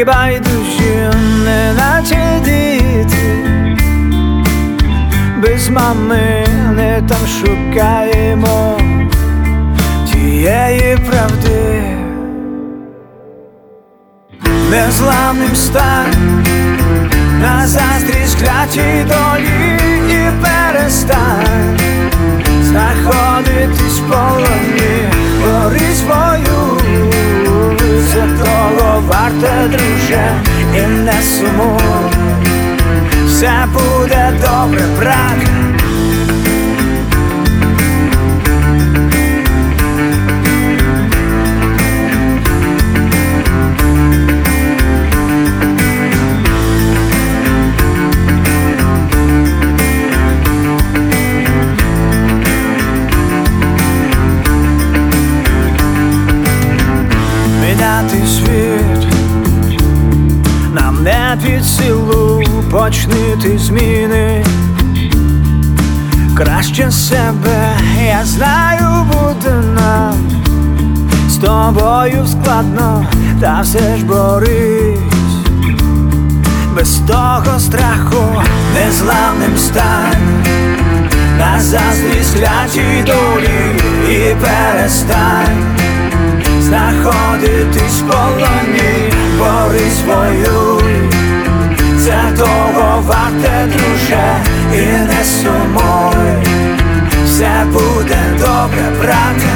байдужі, неначе діти, без мами не там шукаємо тієї правди. Незламним стань на заздрість клятій долі і перестань знаходитись в полоні, бори свою, це того варте, друже, і не сумуй, все буде добре, брате. Міняти світ нам не під силу, почнити зміни краще себе, я знаю, буде нам з тобою складно, та все ж борись, без того страху незламним стань на заздрість клятій долі і перестань знаходитись в полоні, бори свою, це того варте, друже, і не сумуй, все буде добре, брате.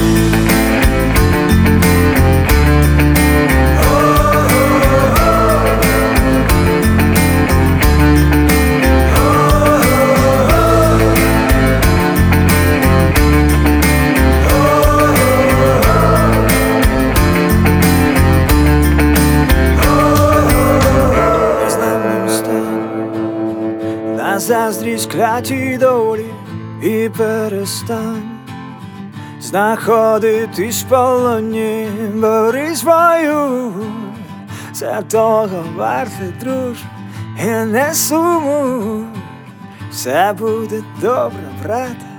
На заздрість клятій долі і перестань знаходитись в полоні, бори свою, це того варте, друже, і не сумуй, все буде добре, брате.